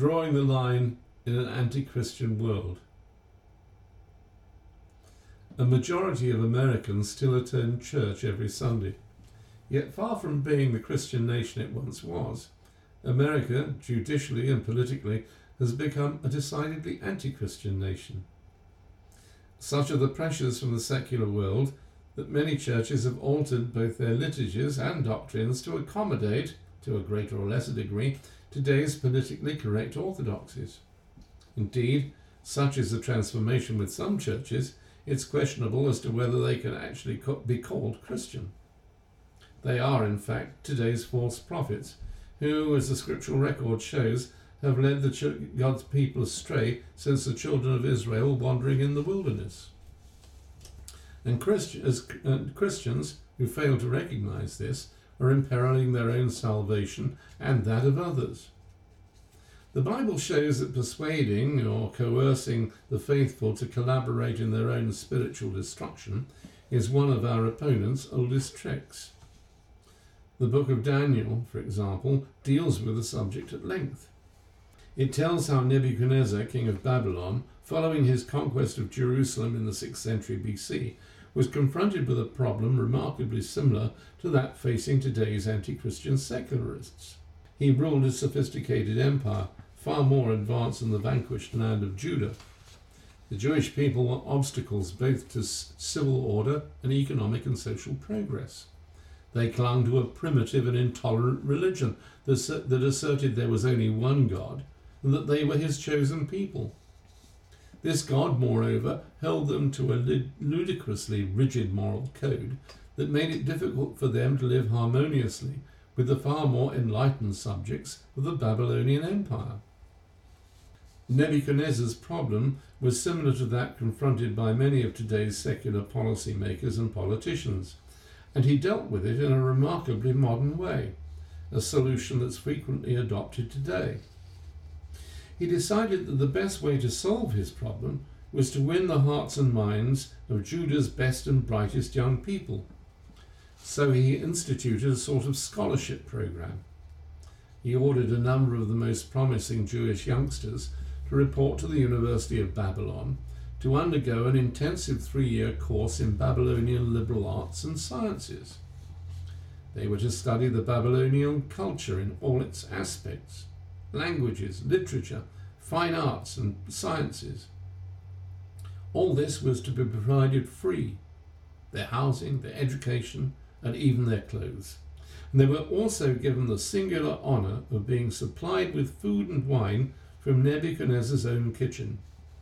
drawing the line in an anti-Christian world. A majority of Americans still attend church every Sunday. Yet far from being the Christian nation it once was, America, judicially and politically, has become a decidedly anti-Christian nation. Such are the pressures from the secular world that many churches have altered both their liturgies and doctrines to accommodate, to a greater or lesser degree, today's politically correct orthodoxies. Indeed, such is the transformation with some churches, it's questionable as to whether they can actually be called Christian. They are, in fact, today's false prophets, who, as the scriptural record shows, have led God's people astray since the children of Israel wandering in the wilderness. And Christians who fail to recognize this are imperiling their own salvation and that of others. The Bible shows that persuading or coercing the faithful to collaborate in their own spiritual destruction is one of our opponents' oldest tricks. The book of Daniel, for example, deals with the subject at length. It tells how Nebuchadnezzar, king of Babylon, following his conquest of Jerusalem in the 6th century BC, was confronted with a problem remarkably similar to that facing today's anti-Christian secularists. He ruled a sophisticated empire, far more advanced than the vanquished land of Judah. The Jewish people were obstacles both to civil order and economic and social progress. They clung to a primitive and intolerant religion that asserted there was only one God and that they were his chosen people. This God, moreover, held them to a ludicrously rigid moral code that made it difficult for them to live harmoniously with the far more enlightened subjects of the Babylonian Empire. Nebuchadnezzar's problem was similar to that confronted by many of today's secular policy makers and politicians, and he dealt with it in a remarkably modern way, a solution that's frequently adopted today. He decided that the best way to solve his problem was to win the hearts and minds of Judah's best and brightest young people. So he instituted a sort of scholarship program. He ordered a number of the most promising Jewish youngsters to report to the University of Babylon to undergo an intensive 3-year course in Babylonian liberal arts and sciences. They were to study the Babylonian culture in all its aspects: languages, literature, fine arts and sciences. All this was to be provided free: their housing, their education, and even their clothes. And they were also given the singular honour of being supplied with food and wine from Nebuchadnezzar's own kitchen.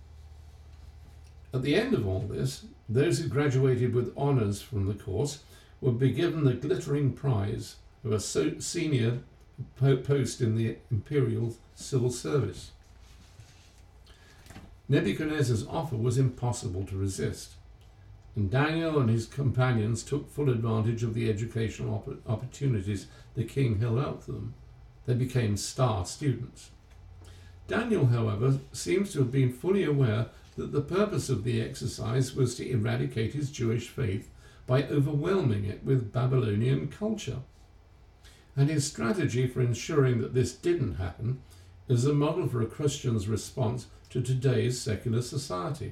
At the end of all this, those who graduated with honours from the course would be given the glittering prize of a senior post in the imperial civil service. Nebuchadnezzar's offer was impossible to resist, and Daniel and his companions took full advantage of the educational opportunities the king held out to them. They became star students. Daniel, however, seems to have been fully aware that the purpose of the exercise was to eradicate his Jewish faith by overwhelming it with Babylonian culture. And his strategy for ensuring that this didn't happen is a model for a Christian's response to today's secular society.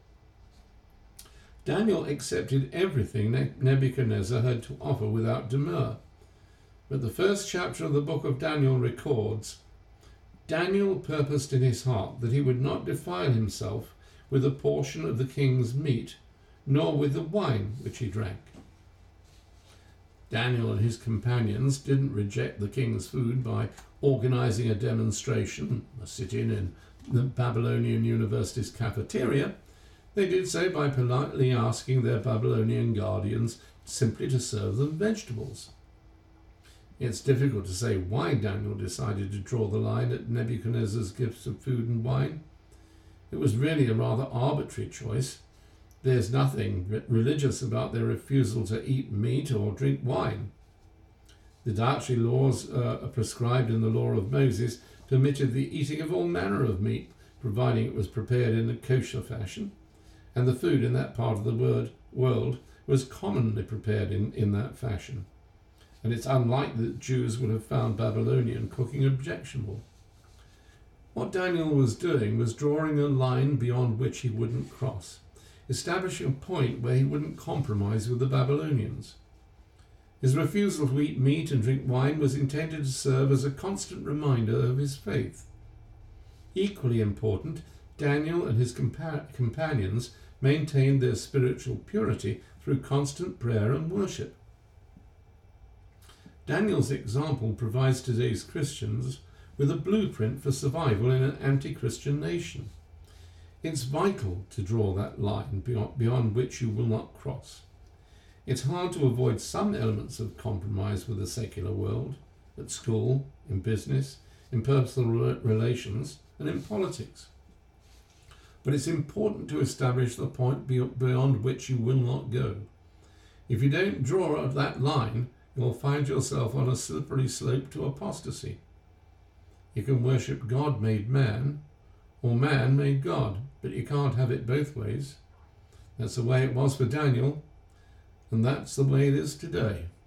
Daniel accepted everything Nebuchadnezzar had to offer without demur. But the first chapter of the book of Daniel records, Daniel purposed in his heart that he would not defile himself with a portion of the king's meat, nor with the wine which he drank. Daniel and his companions didn't reject the king's food by organizing a demonstration, a sit-in in the Babylonian University's cafeteria. They did so by politely asking their Babylonian guardians simply to serve them vegetables. It's difficult to say why Daniel decided to draw the line at Nebuchadnezzar's gifts of food and wine. It was really a rather arbitrary choice. There's nothing religious about their refusal to eat meat or drink wine. The dietary laws prescribed in the law of Moses permitted the eating of all manner of meat, providing it was prepared in a kosher fashion, and the food in that part of the world was commonly prepared in that fashion. And it's unlikely that Jews would have found Babylonian cooking objectionable. What Daniel was doing was drawing a line beyond which he wouldn't cross, establishing a point where he wouldn't compromise with the Babylonians. His refusal to eat meat and drink wine was intended to serve as a constant reminder of his faith. Equally important, Daniel and his companions maintained their spiritual purity through constant prayer and worship. Daniel's example provides today's Christians with a blueprint for survival in an anti-Christian nation. It's vital to draw that line beyond which you will not cross. It's hard to avoid some elements of compromise with the secular world, at school, in business, in personal relations, and in politics. But it's important to establish the point beyond which you will not go. If you don't draw that line, you'll find yourself on a slippery slope to apostasy. You can worship God made man, or man made God, but you can't have it both ways. That's the way it was for Daniel, and that's the way it is today.